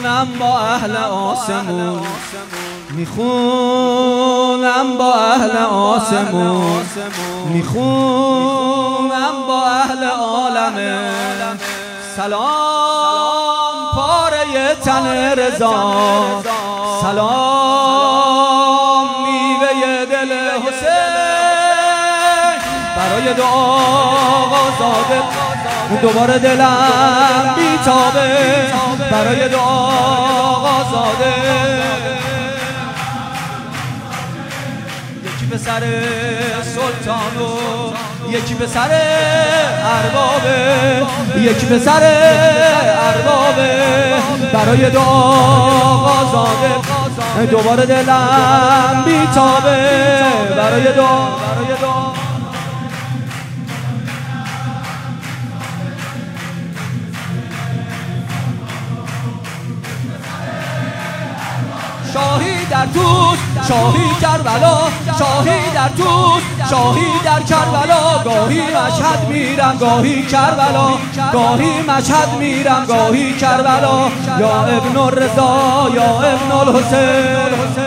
با اهل آسمون، میخونم با اهل آسمون، میخونم با اهل عالمه. سلام پاره تن رضا، سلام میوه دل حسین، برای دعا آزاده دوباره دلم بیتابه، برای دعا آزاده. یکی به سر سلطان و یکی به سر اربابه، یکی به سر اربابه، برای دعا آزاده دوباره دلم بیتابه، برای دعا. شاهی در توس، شاهی کربلا، شاهی در توس، شاهی در کربلا. گاهی مشهد میرم گاهی کربلا، گاهی مشهد میرم گاهی کربلا. یا ابن الرضا یا ابن الحسین.